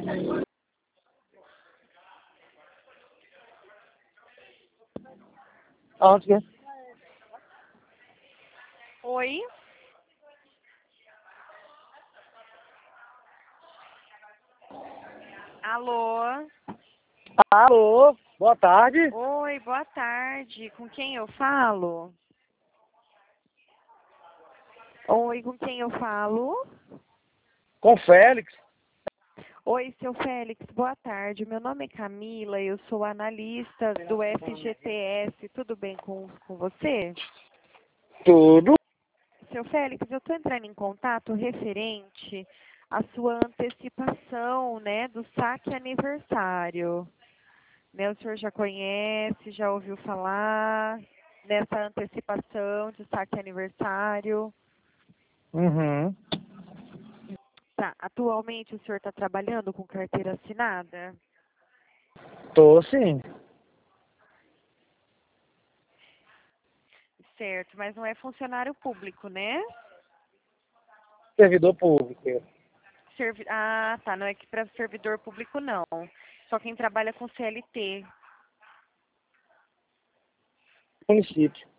Aonde que é? Oi? Alô? Alô, boa tarde. Oi, boa tarde. Com quem eu falo? Oi, com quem eu falo? Com Félix. Oi, seu Félix, boa tarde. Meu nome é Camila, eu sou analista do FGTS. Tudo bem com você? Tudo. Seu Félix, eu estou entrando em contato referente à sua antecipação, né, do saque aniversário. Né, o senhor já conhece, já ouviu falar nessa antecipação de saque aniversário? Uhum. Tá, atualmente o senhor está trabalhando com carteira assinada? Tô sim. Certo, mas não é funcionário público, né? Servidor público. Ah, tá, não é que para servidor público não. Só quem trabalha com CLT. Município.